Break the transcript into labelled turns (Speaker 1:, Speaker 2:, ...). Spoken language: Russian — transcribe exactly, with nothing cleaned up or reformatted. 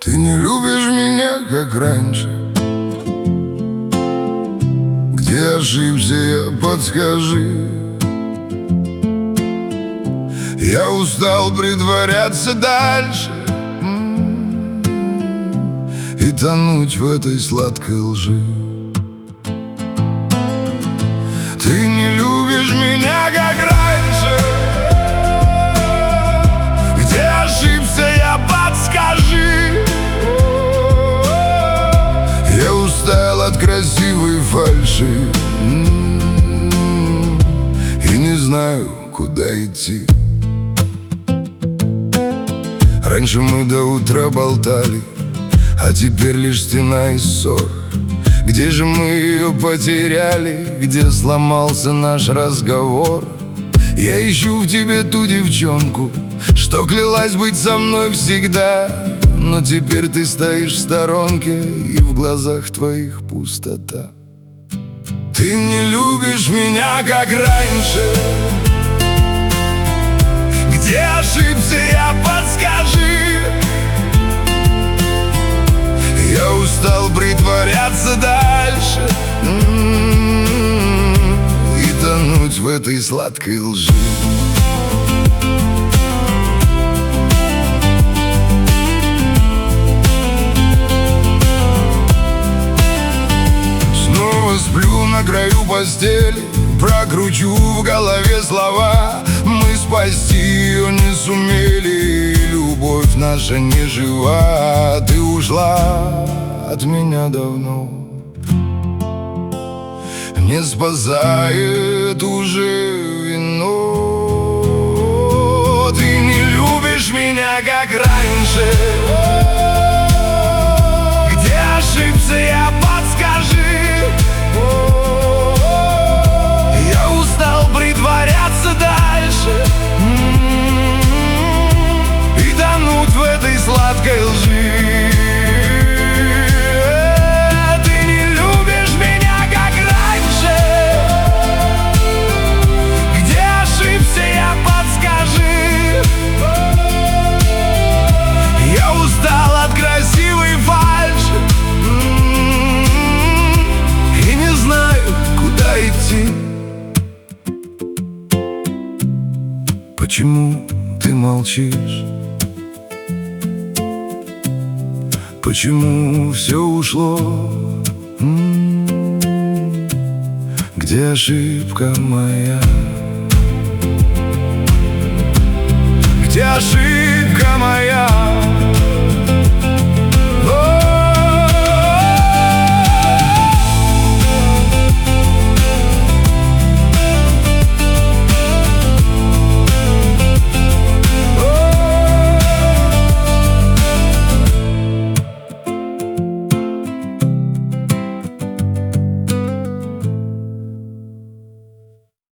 Speaker 1: Ты не любишь меня, как раньше. Где ошибся я, подскажи. Я устал притворяться дальше и тонуть в этой сладкой лжи. Ты не любишь меня, как раньше. Где ошибся я, подскажи. Я устал от красивой фальши и не знаю, куда идти. Раньше мы до утра болтали, а теперь лишь стена и ссор. Где же мы ее потеряли? Где сломался наш разговор? Я ищу в тебе ту девчонку, что клялась быть со мной всегда. Но теперь ты стоишь в сторонке, и в глазах твоих пустота. Ты не любишь меня, как раньше. Где ошибся я, подскажи. Я устал притворяться дальше и тонуть в этой сладкой лжи. Снова сплю на краю постели, прокручу в голове слова. Мы спасти ее не сумели, и любовь наша не жива. Ты ушла от меня давно, не спасает уже вино. Ты не любишь меня, как раньше. Где ошибся я, подскажи. Я устал притворяться дальше и тонуть в этой сладкой лжи. Ты не любишь меня, как раньше. Где ошибся я, подскажи. Я устал от красивой фальши и не знаю, куда идти. Почему ты молчишь? Почему все ушло? М-м-м. Где ошибка моя? Где ошибка?